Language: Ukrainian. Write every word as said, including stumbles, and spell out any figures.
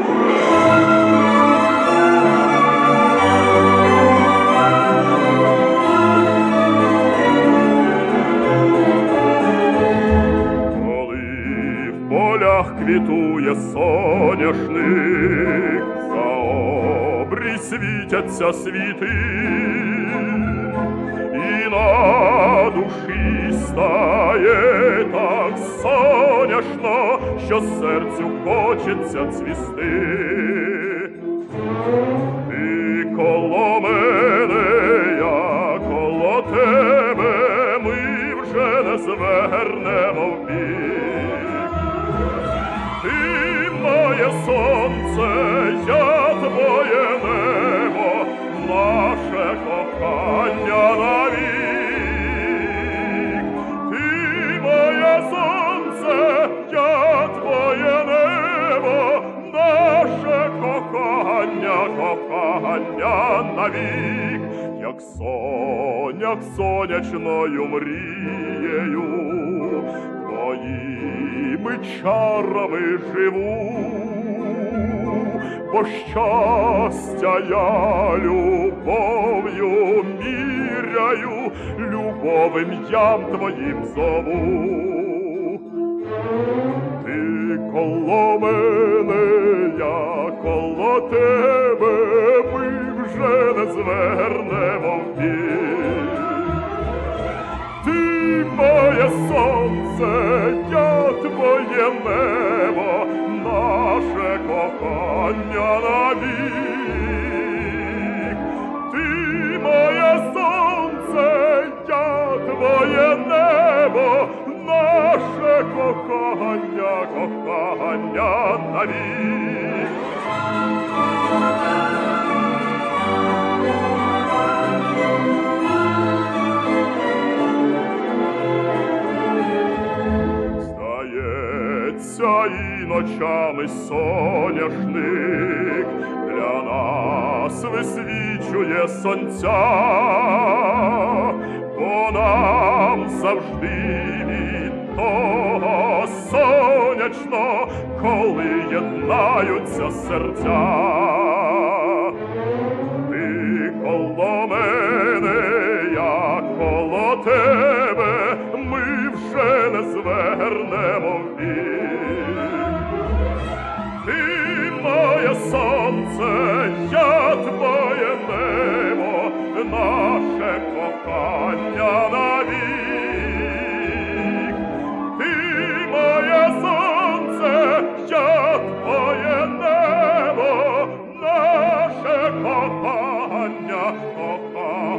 Квітує соняшник, за обрій світяться світи, і на душі стає так соняшно, що серцю хочеться цвісти. Ти коло мене, я коло тебе, ми вже не звернемо вбік. Ти моє сонце, я твоє небо, наше кохання навік. Ти моє сонце, я твоє небо, наше кохання, кохання навік. Як соняк сонячною мрією, твоїми чарами живу, бо щастя я любов'ю міряю, любов ім'ям твоїм зову. Ти коло мене, я коло тебе, ми вже не звернемо вбік. Ти моє сонце, я твоє небо, наше кохання навік. Ти моє сонце, я твоє небо, наше кохання, кохання навік. Здається, і ночами соняшник для нас висвічує сонця, бо нам завжди від того сонячно, коли єднаються серця. Ти коло мене, я коло тебе, ми вже не звернемо вбік. Ти моє сонце, я твоє небо, наше кохання навік. Ти моє сонце, я твоє небо, наше кохання, кохання.